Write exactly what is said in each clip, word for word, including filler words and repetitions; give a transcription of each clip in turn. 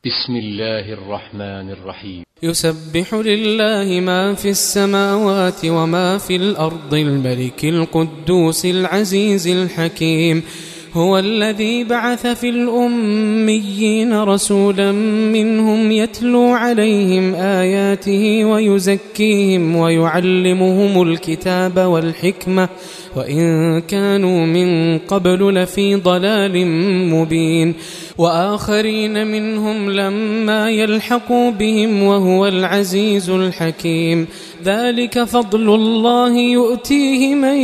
بسم الله الرحمن الرحيم. يسبح لله ما في السماوات وما في الأرض الملك القدوس العزيز الحكيم. هو الذي بعث في الأميين رسولا منهم يتلو عليهم آياته ويزكيهم ويعلمهم الكتاب والحكمة وإن كانوا من قبل لفي ضلال مبين، وآخرين منهم لما يلحقوا بهم وهو العزيز الحكيم. ذلك فضل الله يؤتيه من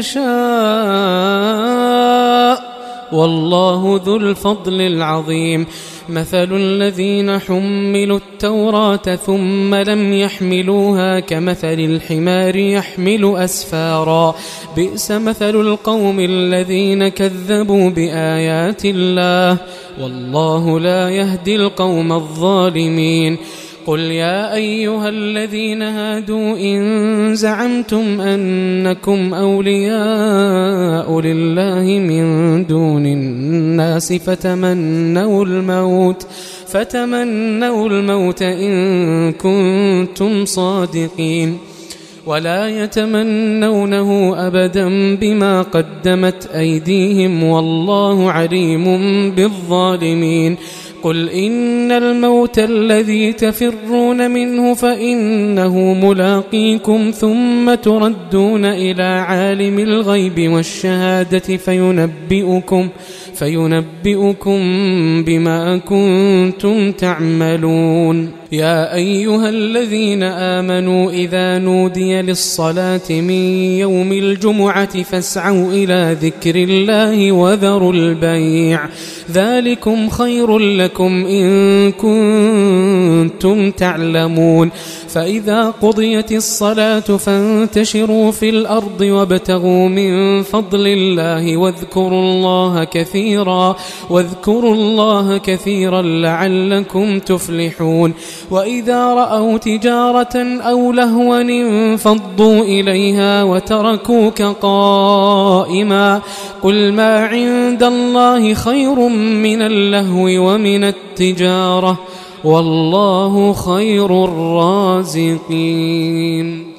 يشاء والله ذو الفضل العظيم. مثل الذين حملوا التوراة ثم لم يحملوها كمثل الحمار يحمل أسفارا، بئس مثل القوم الذين كذبوا بآيات الله والله لا يهدي القوم الظالمين. قل يا أيها الذين هادوا إن زعمتم أنكم أولياء لله من دون الناس فتمنوا الموت فتمنوا الموت إن كنتم صادقين ولا يتمنونه أبدا بما قدمت أيديهم والله عليم بالظالمين. قل إن الموت الذي تفرون منه فإنه ملاقيكم ثم تردون إلى عالم الغيب والشهادة فينبئكم, فينبئكم بما كنتم تعملون. يا أيها الذين آمنوا إذا نودي للصلاة من يوم الجمعة فاسعوا إلى ذكر الله وذروا البيع ذلكم خير لكم إن كنتم تعلمون. فإذا قضيت الصلاة فانتشروا في الأرض وابتغوا من فضل الله واذكروا الله كثيرا واذكروا الله كثيرا لعلكم تفلحون. وإذا رأوا تجارة أو لهوا انفضوا إليها وتركوك قائما قل ما عند الله خير من اللهو ومن التجارة والله خير الرازقين.